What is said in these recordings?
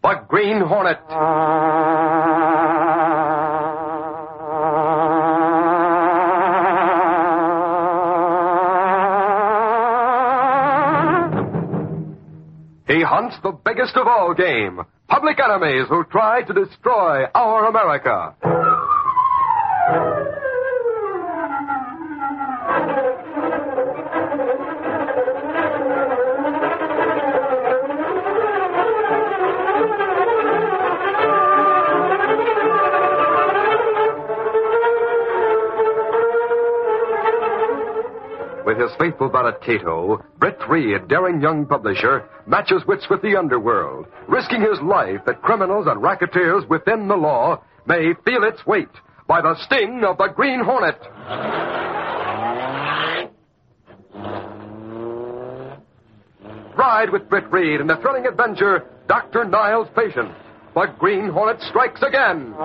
the Green Hornet. He hunts the biggest of all game, public enemies who try to destroy our America. With his faithful valet Cato, Britt Reed, daring young publisher, matches wits with the underworld, risking his life that criminals and racketeers within the law may feel its weight by the sting of the Green Hornet. Ride with Britt Reed in the thrilling adventure, Dr. Niles' Patient. The Green Hornet strikes again.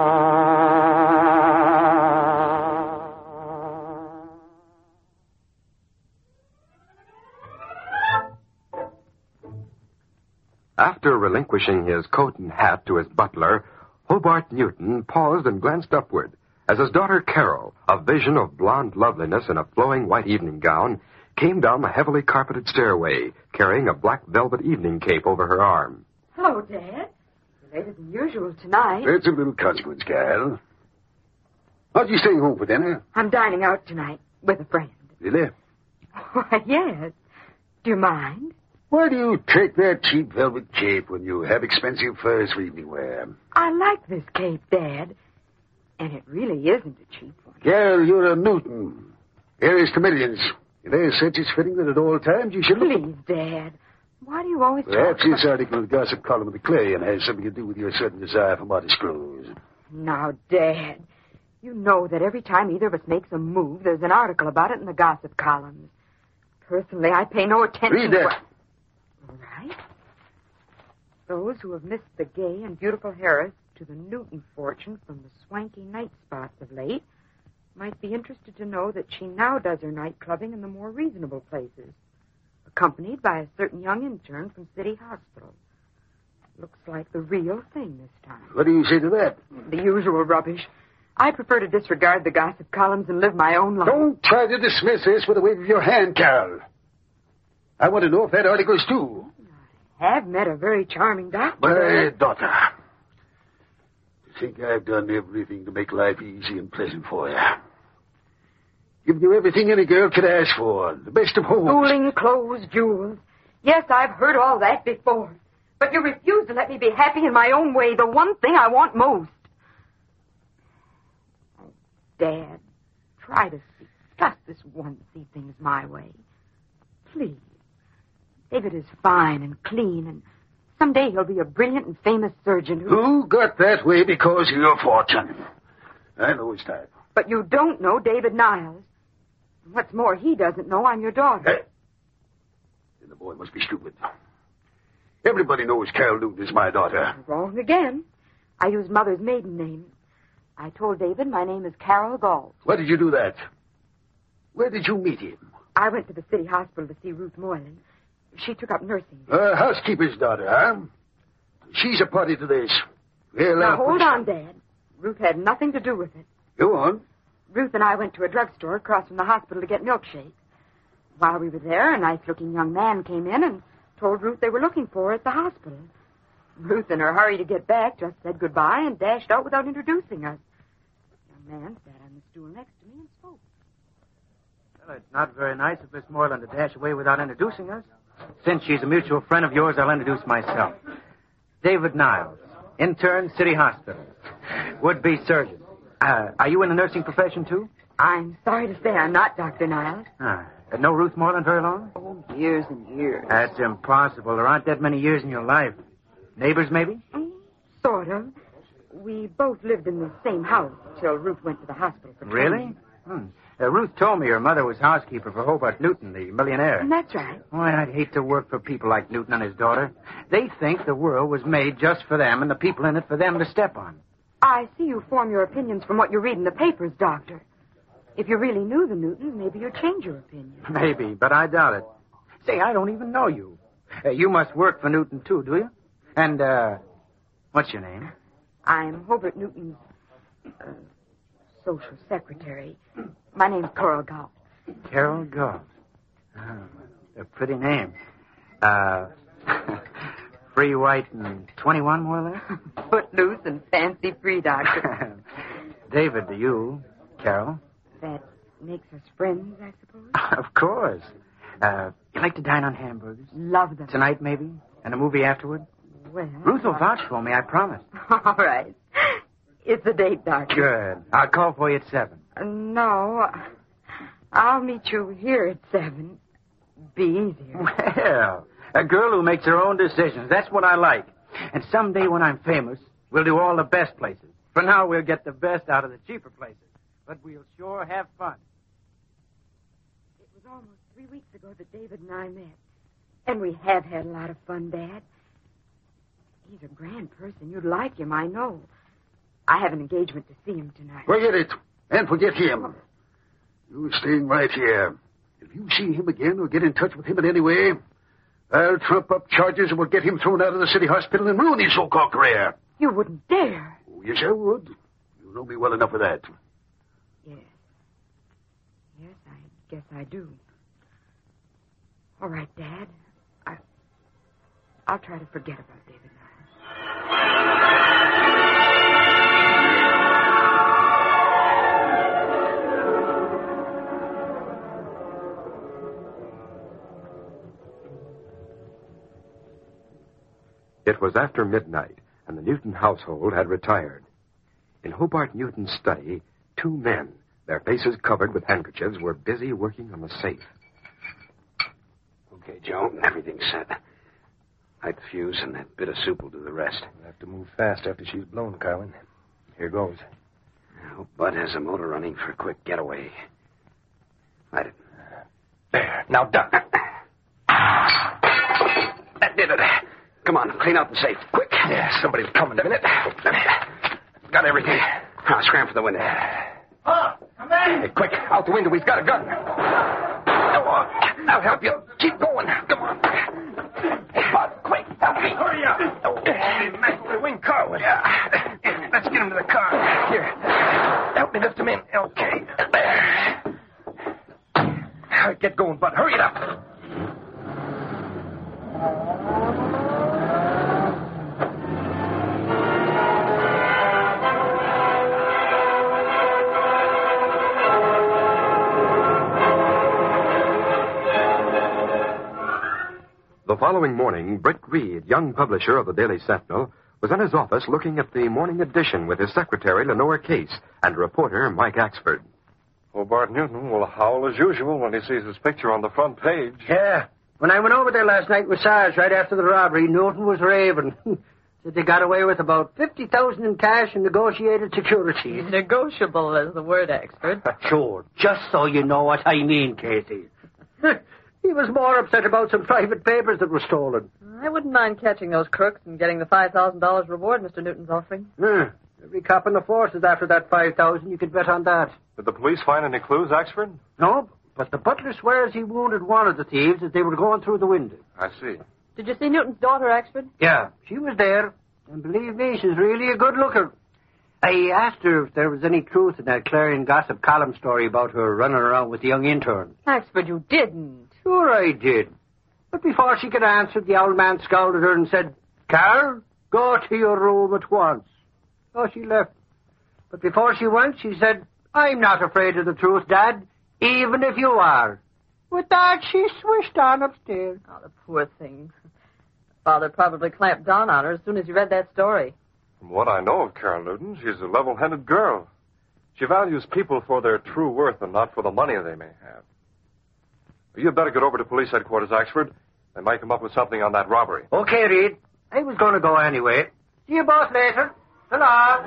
After relinquishing his coat and hat to his butler, Hobart Newton paused and glanced upward as his daughter Carol, a vision of blonde loveliness in a flowing white evening gown, came down the heavily carpeted stairway, carrying a black velvet evening cape over her arm. Hello, Dad. You're later than usual tonight. It's a little consequence, Carol. Aren't you staying home for dinner? I'm dining out tonight with a friend. Really? Why, yes. Do you mind? Why do you take that cheap velvet cape when you have expensive furs for evening wear? I like this cape, Dad. And it really isn't a cheap one. Carol, you're a Newton. Heiress to millions. If there's such it's fitting that at all times you should... Please, Dad. Why do you always Perhaps talk this article in the gossip column of the Clarion has something to do with your sudden desire for modest clothes. Now, Dad, you know that every time either of us makes a move, there's an article about it in the gossip columns. Personally, I pay no attention Read that. All right. Those who have missed the gay and beautiful heiress to the Newton fortune from the swanky night spots of late might be interested to know that she now does her night clubbing in the more reasonable places, accompanied by a certain young intern from City Hospital. Looks like the real thing this time. What do you say to that? The usual rubbish. I prefer to disregard the gossip columns and live my own life. Don't try to dismiss this with a wave of your hand, Carol. I want to know if that article's true. I have met a very charming doctor. My daughter. To think I've done everything to make life easy and pleasant for you. Given you everything any girl could ask for. The best of homes. Schooling, clothes, jewels. Yes, I've heard all that before. But you refuse to let me be happy in my own way, the one thing I want most. Oh, Dad, try to see, just this once, see things my way. Please. David is fine and clean, and someday he'll be a brilliant and famous surgeon who got that way because of your fortune. I know his type. But you don't know David Niles. What's more, he doesn't know I'm your daughter. Hey. Then the boy must be stupid. Everybody knows Carol Newton is my daughter. Wrong again. I used Mother's maiden name. I told David my name is Carol Galt. Why did you do that? Where did you meet him? I went to the city hospital to see Ruth Moylan. She took up nursing. Housekeeper's daughter, huh? She's a party to this. Well, now, hold on, Dad. Ruth had nothing to do with it. Go on. Ruth and I went to a drugstore across from the hospital to get milkshakes. While we were there, a nice-looking young man came in and told Ruth they were looking for her at the hospital. Ruth, in her hurry to get back, just said goodbye and dashed out without introducing us. The young man sat on the stool next to me and spoke. Well, it's not very nice of Miss Moreland to dash away without introducing us. Since she's a mutual friend of yours, I'll introduce myself. David Niles, intern, City Hospital. Would-be surgeon. Are you in the nursing profession, too? I'm sorry to say I'm not, Dr. Niles. No Ruth Moreland very long? Oh, years and years. That's impossible. There aren't that many years in your life. Neighbors, maybe? Sort of. We both lived in the same house till Ruth went to the hospital for training. Really? Ruth told me your mother was housekeeper for Hobart Newton, the millionaire. That's right. Boy, I'd hate to work for people like Newton and his daughter. They think the world was made just for them and the people in it for them to step on. I see you form your opinions from what you read in the papers, Doctor. If you really knew the Newtons, maybe you'd change your opinion. Maybe, but I doubt it. Say, I don't even know you. You must work for Newton, too, do you? And, What's your name? I'm Hobart Newton's social secretary. My name's Coral Galt. Carol Galt. Oh, a pretty name. Free, white, and 21, more or less? Footloose and fancy free, Doctor. David to you, Carol. That makes us friends, I suppose? Of course. You like to dine on hamburgers? Love them. Tonight, maybe? And a movie afterward? Well... Ruth will vouch for me, I promise. All right. It's a date, Doctor. Good. I'll call for you at 7. No. I'll meet you here at 7. Be easier. Well, a girl who makes her own decisions. That's what I like. And someday when I'm famous, we'll do all the best places. For now, we'll get the best out of the cheaper places. But we'll sure have fun. It was almost 3 weeks ago that David and I met. And we have had a lot of fun, Dad. He's a grand person. You'd like him, I know. I have an engagement to see him tonight. Forget it. And forget him. You're staying right here. If you see him again or get in touch with him in any way, I'll trump up charges and we'll get him thrown out of the city hospital and ruin his so-called career. You wouldn't dare. Oh, yes, I would. You know me well enough for that. Yes. Yes, I guess I do. All right, Dad. I'll try to forget about David Niles. It was after midnight, and the Newton household had retired. In Hobart Newton's study, 2 men, their faces covered with handkerchiefs, were busy working on the safe. Okay, Joe, everything's set. Light the fuse, and that bit of soup will do the rest. We'll have to move fast after she's blown, Carwin. Here goes. I hope Bud has a motor running for a quick getaway. Light it. There. Now duck. That did it. Come on, clean out the safe. Quick. Yeah, somebody's coming in a minute. Got everything. Now, scram for the window. Oh, come in. Hey, quick, out the window. He's got a gun. I'll help you. Keep going. Come on. Bud, quick, help me. Hurry up. Holy wing, Carwin. Yeah. Let's get him to the car. Here. Help me lift him in. Okay. There. All right, get going, Bud. Hurry it up. The following morning, Britt Reed, young publisher of the Daily Sentinel, was in his office looking at the morning edition with his secretary, Lenore Case, and reporter, Mike Axford. Hobart Newton will howl as usual when he sees his picture on the front page. Yeah. When I went over there last night with Sarge right after the robbery, Newton was raving. Said they got away with about $50,000 in cash and negotiated securities. Negotiable is the word, Axford. Sure. Just so you know what I mean, Casey. He was more upset about some private papers that were stolen. I wouldn't mind catching those crooks and getting the $5,000 reward Mr. Newton's offering. Every cop in the force is after that $5,000. You could bet on that. Did the police find any clues, Axford? No, but the butler swears he wounded one of the thieves as they were going through the window. I see. Did you see Newton's daughter, Axford? Yeah, she was there. And believe me, she's really a good looker. I asked her if there was any truth in that Clarion Gossip column story about her running around with the young intern. Axford, you didn't. Sure I did. But before she could answer, the old man scowled at her and said, "Carl, go to your room at once." So she left. But before she went, she said, "I'm not afraid of the truth, Dad, even if you are." With that, she swished on upstairs. Oh, the poor thing. Father probably clamped down on her as soon as he read that story. From what I know of Carol Newton, she's a level-headed girl. She values people for their true worth and not for the money they may have. You'd better get over to police headquarters, Axford. They might come up with something on that robbery. Okay, Reed. I was going to go anyway. See you both later. Ta-ra.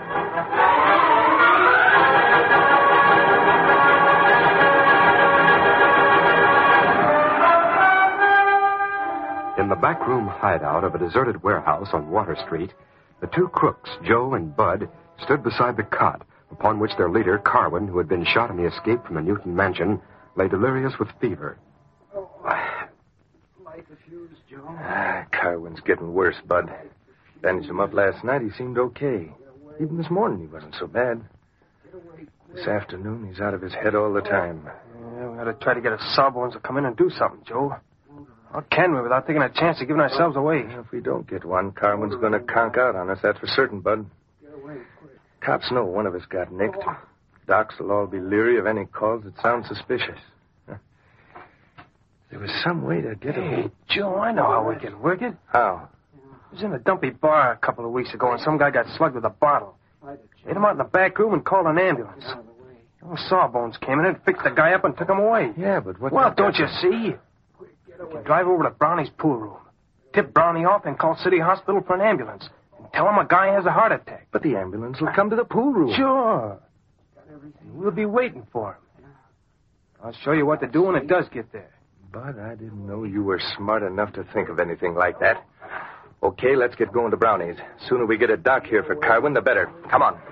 In the backroom hideout of a deserted warehouse on Water Street, the 2 crooks, Joe and Bud, stood beside the cot upon which their leader, Carwin, who had been shot in the escape from the Newton mansion, lay delirious with fever. Light the fuse, Joe. Carwin's getting worse, Bud. Bandaged him up last night. He seemed okay. Even this morning, he wasn't so bad. This afternoon, he's out of his head all the time. Yeah, we gotta try to get a Sawbones to come in and do something, Joe. How can we without taking a chance of giving ourselves away? Well, if we don't get one, Carmen's going to conk out on us. That's for certain, Bud. Cops know one of us got nicked. Docs will all be leery of any calls that sound suspicious. There was some way to get Hey, Joe, I know how we can work it. How? I was in a dumpy bar a couple of weeks ago, and some guy got slugged with a bottle. Hit him out in the back room and called an ambulance. Old Sawbones came in and fixed the guy up and took him away. Yeah, but what... Well, don't you see? You can drive over to Brownie's pool room, tip Brownie off, and call City Hospital for an ambulance. And tell him a guy has a heart attack. But the ambulance will come to the pool room. Sure. And we'll be waiting for him. I'll show you what to do when it does get there. But I didn't know you were smart enough to think of anything like that. Okay, let's get going to Brownie's. Sooner we get a doc here for Carwin, the better. Come on.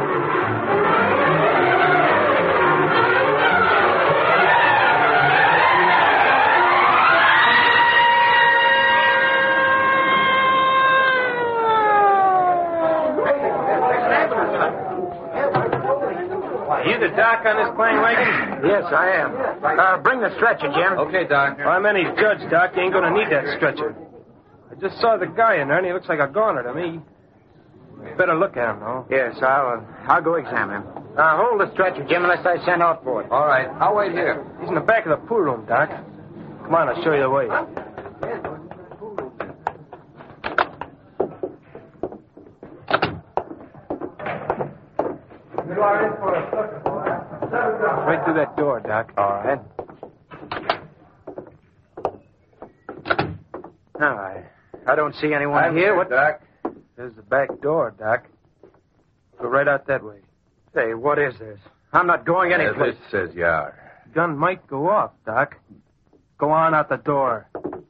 Are you the doc on this Klein wagon? Yes, I am. Bring the stretcher, Jim. Okay, Doc. I'm any judge, Doc. You ain't going to need that stretcher. I just saw the guy in there, and he looks like a goner to me. You better look at him, though. Yes, I'll go examine him. Hold the stretcher, Jim, unless I send out for it. All right, I'll wait here. He's in the back of the pool room, Doc. Come on, I'll show you the way. Right through that door, Doc. All right. No, I don't see anyone here. What, Doc? There's the back door, Doc. Go right out that way. Say, what is this? I'm not going anyplace. This says you are. Gun might go off, Doc. Go on out the door.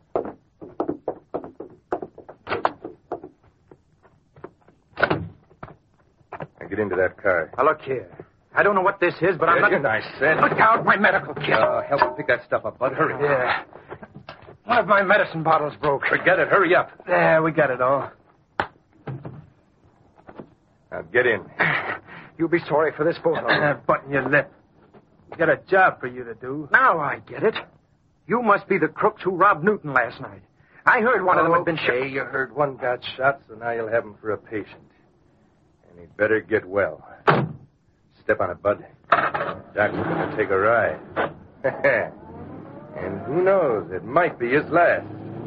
Now get into that car. Now, look here. I don't know what this is, but I'm not... Nice, Sid. Look out, my medical kit. Help me pick that stuff up, Bud. Hurry. Yeah. One of my medicine bottles broke. Forget it. Hurry up. Yeah, we got it all. Now get in. You'll be sorry for this photo. Button your lip. We got a job for you to do. Now I get it. You must be the crooks who robbed Newton last night. I heard one of them had been shot. Hey, you heard one got shot, so now you'll have him for a patient. And he'd better get well. Step on it, Bud. Doc's going to take a ride. And who knows, it might be his last.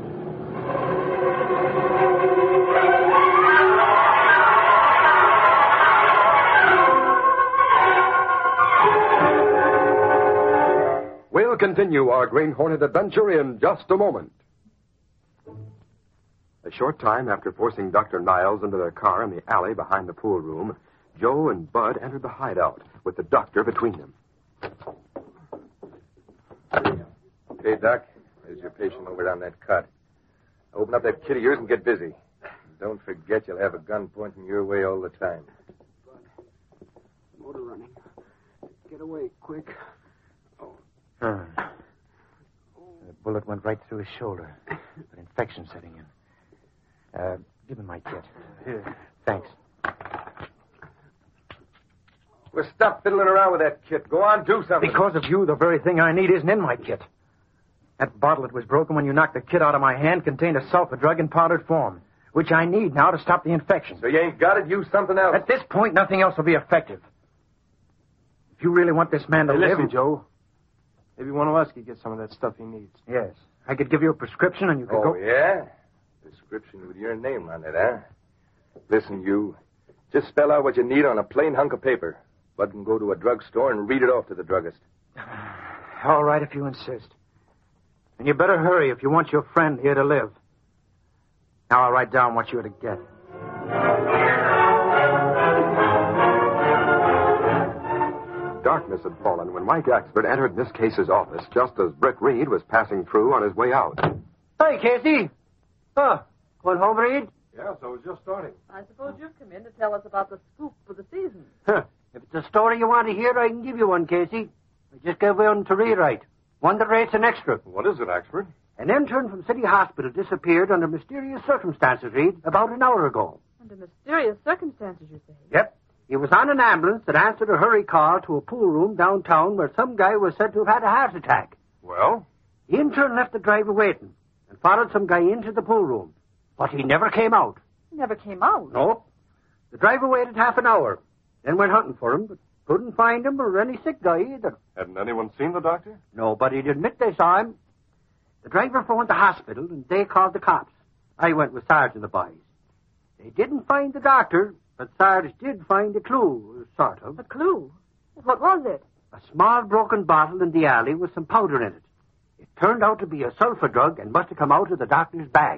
We'll continue our Green Hornet adventure in just a moment. A short time after forcing Dr. Niles into their car in the alley behind the pool room, Joe and Bud entered the hideout with the doctor between them. Okay, Doc. There's your patient over on that cot. Open up that kit of yours and get busy. Don't forget you'll have a gun pointing your way all the time. Motor running. Get away, quick. The bullet went right through his shoulder. But infection setting in. Give him my kit. Here. Thanks. Well, stop fiddling around with that kit. Go on, do something. Because of you, the very thing I need isn't in my kit. That bottle that was broken when you knocked the kit out of my hand contained a sulfa drug in powdered form, which I need now to stop the infection. So you ain't got it? Use something else. At this point, nothing else will be effective. If you really want this man to Hey, live... listen, Joe. Maybe one of us could get some of that stuff he needs. Yes. I could give you a prescription and you could go... Oh, yeah? Prescription with your name on it, huh? Listen, you. Just spell out what you need on a plain hunk of paper. Bud can go to a drugstore and read it off to the druggist. All right, if you insist. And you better hurry if you want your friend here to live. Now I'll write down what you're to get. Darkness had fallen when Mike Axford entered Miss Case's office just as Britt Reed was passing through on his way out. Hi, Casey. Going home, Reed? Yes, I was just starting. I suppose you've come in to tell us about the scoop for the season. If it's a story you want to hear, I can give you one, Casey. I just gave one to rewrite. One that rates an extra. What is it, Axford? An intern from City Hospital disappeared under mysterious circumstances, Reed, about an hour ago. Under mysterious circumstances, you say? Yep. He was on an ambulance that answered a hurry call to a pool room downtown where some guy was said to have had a heart attack. Well? The intern left the driver waiting and followed some guy into the pool room. But he never came out. He never came out? No. The driver waited half an hour, then went hunting for him, but couldn't find him or any sick guy either. Hadn't anyone seen the doctor? Nobody'd admit they saw him. The driver phoned the hospital, and they called the cops. I went with Sarge and the boys. They didn't find the doctor, but Sarge did find a clue, sort of. A clue? What was it? A small broken bottle in the alley with some powder in it. It turned out to be a sulfur drug and must have come out of the doctor's bag.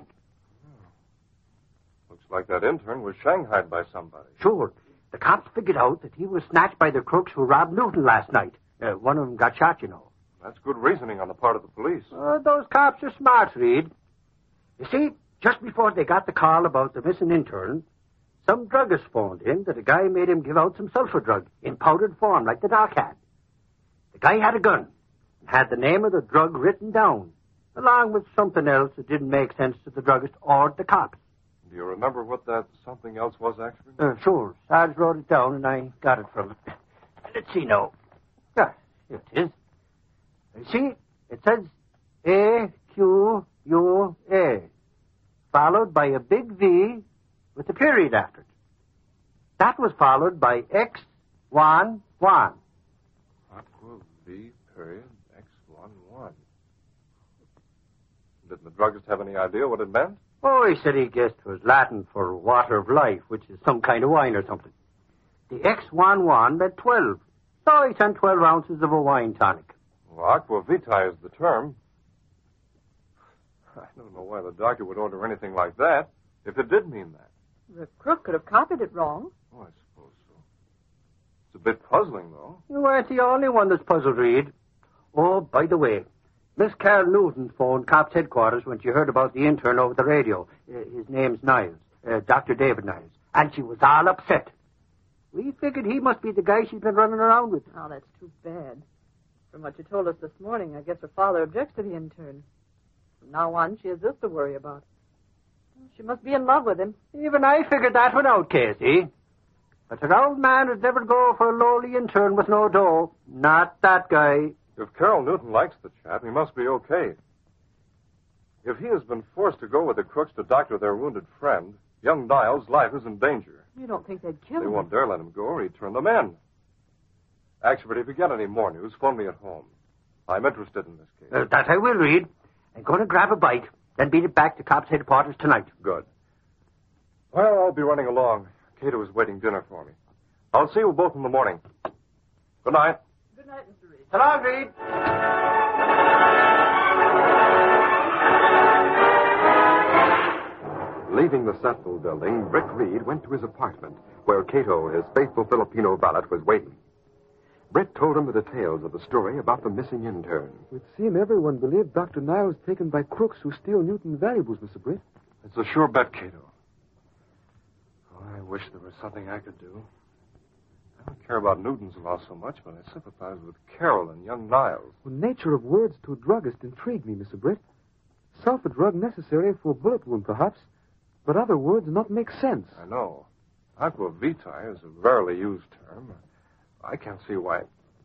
Looks like that intern was shanghaied by somebody. Sure. The cops figured out that he was snatched by the crooks who robbed Newton last night. One of them got shot, you know. That's good reasoning on the part of the police. Those cops are smart, Reed. You see, just before they got the call about the missing intern, some druggist phoned in that a guy made him give out some sulfur drug in powdered form like the doc had. The guy had a gun and had the name of the drug written down, along with something else that didn't make sense to the druggist or the cops. Do you remember what that something else was, actually? Sure. Sarge wrote it down, and I got it from him. Let's see now. Yeah, here it is. See, it says AQUA, followed by a big V with a period after it. That was followed by X11. Aqua V period X11. Didn't the druggist have any idea what it meant? Oh, he said he guessed it was Latin for water of life, which is some kind of wine or something. The X11 meant 12, so he sent 12 ounces of a wine tonic. Well, aqua vitae is the term. I don't know why the doctor would order anything like that, if it did mean that. The crook could have copied it wrong. Oh, I suppose so. It's a bit puzzling, though. You weren't the only one that's puzzled, Reed. Oh, by the way, Miss Carol Newton phoned cops headquarters when she heard about the intern over the radio. His name's Niles, Dr. David Niles, and she was all upset. We figured he must be the guy she's been running around with. Oh, that's too bad. From what you told us this morning, I guess her father objects to the intern. From now on, she has this to worry about. She must be in love with him. Even I figured that one out, Casey. But an old man would never go for a lowly intern with no dough. Not that guy. If Carol Newton likes the chap, he must be okay. If he has been forced to go with the crooks to doctor their wounded friend, young Niles' life is in danger. You don't think they'd kill him? They won't dare let him go or he'd turn them in. Actually, if you get any more news, phone me at home. I'm interested in this case. That I will, Reed. I'm going to grab a bite, then beat it back to cops' headquarters tonight. Good. Well, I'll be running along. Cato is waiting dinner for me. I'll see you both in the morning. Good night. Good night, Mr. Reed. So long, Reed. Leaving the Cecil building, Brick Reed went to his apartment, where Cato, his faithful Filipino valet, was waiting. Britt told him the details of the story about the missing intern. It would seem everyone believed Dr. Niles taken by crooks who steal Newton's valuables, Mr. Britt. It's a sure bet, Cato. Oh, I wish there was something I could do. I don't care about Newton's loss so much, but I sympathize with Carol and young Niles. The nature of words to a druggist intrigued me, Mr. Britt. Sulfur drug necessary for a bullet wound, perhaps, but other words not make sense. I know. Aqua vitae is a rarely used term. I can't see why.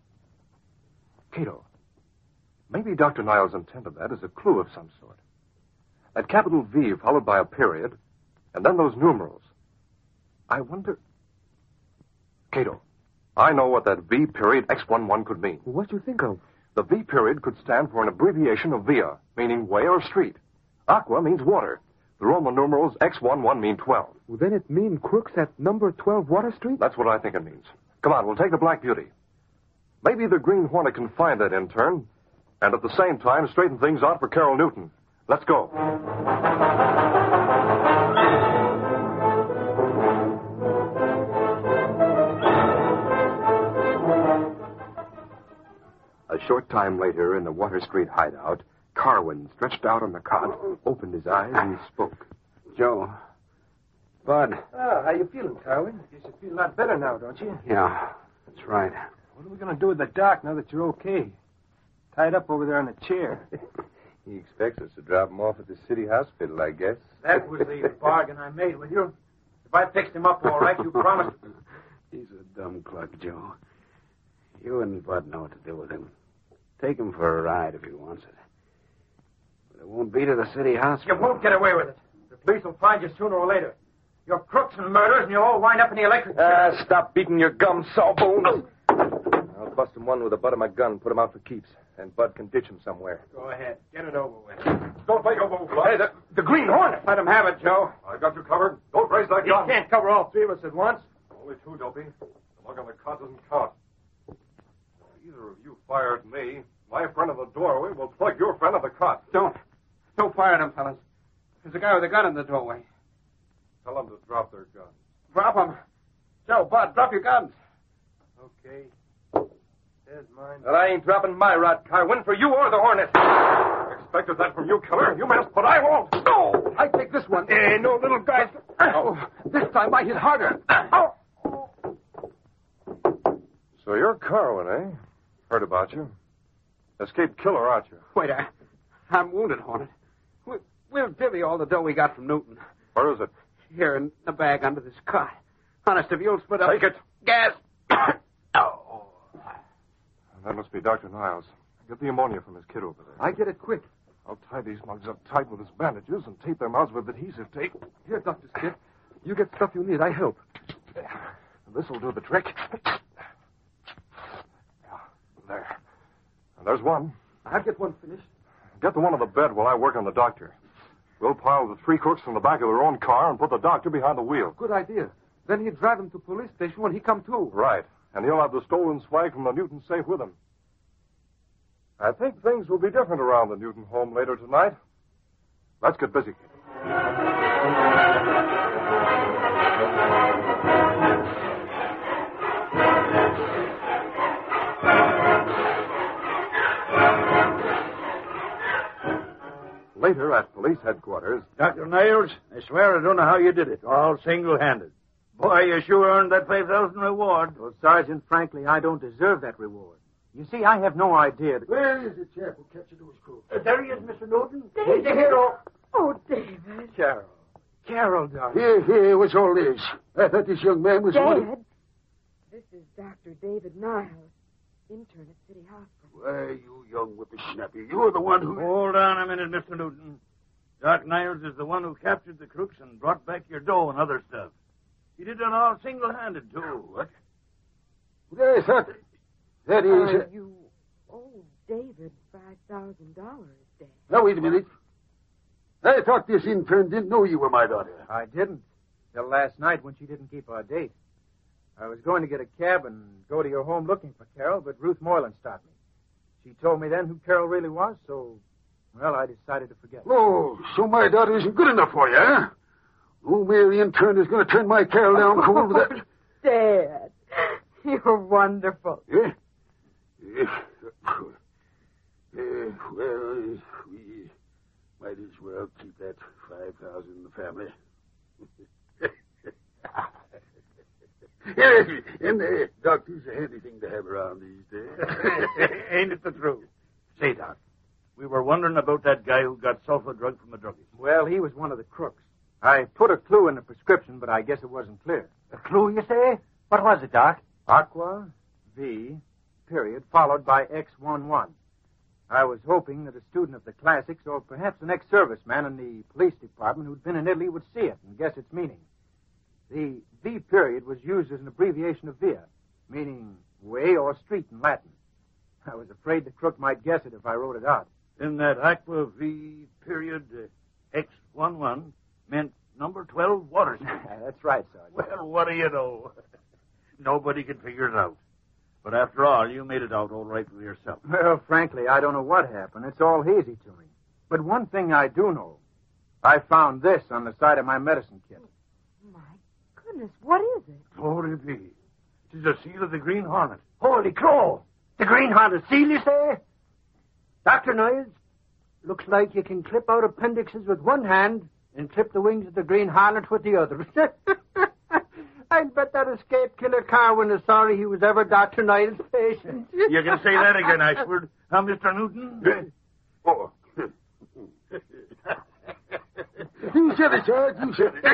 Cato, maybe Dr. Niles intended that as a clue of some sort. That capital V followed by a period, and then those numerals. I wonder... Cato, I know what that V period X11 could mean. What do you think of? The V period could stand for an abbreviation of via, meaning way or street. Aqua means water. The Roman numerals X11 mean 12. Well, then it mean crooks at number 12 Water Street? That's what I think it means. Come on, we'll take the Black Beauty. Maybe the Green Hornet can find that intern, and at the same time straighten things out for Carol Newton. Let's go. A short time later, in the Water Street hideout, Carwin, stretched out on the cot, opened his eyes and spoke. Joe. Bud. Oh, how you feeling, Carwin? Guess you feel a lot better now, don't you? Yeah, that's right. What are we going to do with the doc now that you're okay? Tied up over there on the chair. He expects us to drop him off at the city hospital, I guess. That was the bargain I made with you. If I fixed him up all right, you promised. He's a dumb cluck, Joe. You and Bud know what to do with him. Take him for a ride if he wants it. But it won't be to the city hospital. You won't get away with it. The police will find you sooner or later. You're crooks and murderers, and you'll all wind up in the electric chair. Stop beating your gum, sawbones. I'll bust him one with the butt of my gun, put him out for keeps, and Bud can ditch him somewhere. Go ahead. Get it over with. Don't make a move, Bud. Hey, the Green Hornet. Let him have it, Joe. I got you covered. Don't raise that You gun. can't cover all three of us at once. Only two, Dopey. The look on the cot doesn't count. If either of you fire at me, my friend in the doorway will plug your friend in the cot. Don't fire at him, fellas. There's a guy with a gun in the doorway. Tell them to drop their guns. Drop them. Joe, Bud, drop your guns. Okay. There's mine. Well, I ain't dropping my rod, Carwin, for you or the Hornet. Expected that from you, killer. You missed, but I won't. No! I take this one. No little guys. Oh, this time I hit harder. Oh! So you're Carwin, eh? Heard about you. Escaped killer, aren't you? Wait, I'm wounded, Hornet. We'll divvy all the dough we got from Newton. Where is it? Here in the bag under this cot. Honest, if you'll split up... Take it. Gas. Oh. That must be Dr. Niles. Get the ammonia from his kid over there. I get it quick. I'll tie these mugs up tight with his bandages and tape their mouths with adhesive tape. Here, Dr. Skip. You get stuff you need. I help. This'll do the trick. There. And there's one. I'll get one finished. Get the one on the bed while I work on the doctor. We'll pile the three crooks in the back of their own car and put the doctor behind the wheel. Good idea. Then he'd drive him to police station when he come to. Right. And he'll have the stolen swag from the Newton safe with him. I think things will be different around the Newton home later tonight. Let's get busy. Later at police headquarters. Dr. Niles, I swear I don't know how you did it, all single-handed. Boy, you sure earned that 5,000 reward. Well, Sergeant, frankly, I don't deserve that reward. You see, I have no idea that... Where is the chap who kept you to his crew? There he is, Mr. Newton. David. He's the hero. Oh, David. Carol. Carol, darling. Here, what's all this? I thought this young man was one of... Dad, this is Dr. David Niles, intern at City Hospital. Why, you young whippersnapper, you're the one who... Hold on a minute, Mr. Newton. Doc Niles is the one who captured the crooks and brought back your dough and other stuff. He did it all single-handed, too. What? I thought... That is... You owe David $5,000, Dad. Now, wait a minute. I thought this intern didn't know you were my daughter. I didn't. Till last night when she didn't keep our date. I was going to get a cab and go to your home looking for Carol, but Ruth Moylan stopped me. She told me then who Carol really was, so, well, I decided to forget. Oh, so my daughter isn't good enough for you, huh? Oh, Mary intern is going to turn my Carol down cold with that... Dad, you're wonderful. Yeah? Well, we might as well keep that 5,000 in the family. And doctor's a handy thing to have around these days. Ain't it the truth? Say, Doc, we were wondering about that guy who got sulfur drug from the druggist. Well, he was one of the crooks. I put a clue in the prescription, but I guess it wasn't clear. A clue, you say? What was it, Doc? Aqua, V, period, followed by X11. I was hoping that a student of the classics or perhaps an ex-serviceman in the police department who'd been in Italy would see it and guess its meaning. The V period was used as an abbreviation of via, meaning way or street in Latin. I was afraid the crook might guess it if I wrote it out. Then that Aqua V period X11 meant number 12 Water Street. That's right, Sergeant. Well, what do you know? Nobody could figure it out. But after all, you made it out all right with yourself. Well, frankly, I don't know what happened. It's all hazy to me. But one thing I do know. I found this on the side of my medicine kit. My goodness, what is it? Glory be. It is a seal of the Green Hornet. Holy crow! The Green Hornet seal, you say? Dr. Niles, looks like you can clip out appendixes with one hand and clip the wings of the Green Hornet with the other. I bet that escape killer Carwin is sorry he was ever Dr. Niles' patient. You can say that again, Ashford. Huh, Mr. Newton? Oh, You said it, Sarge. You said it.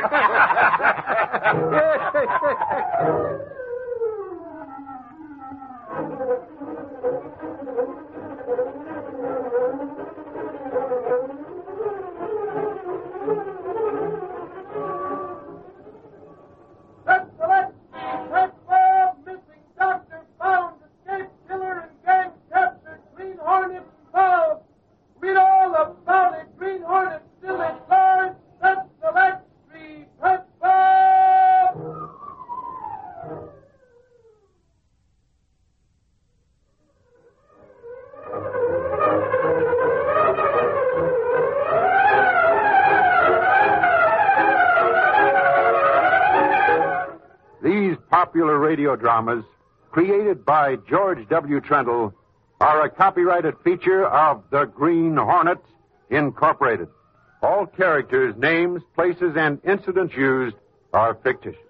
Popular radio dramas, created by George W. Trendle, are a copyrighted feature of the Green Hornet, Incorporated. All characters, names, places, and incidents used are fictitious.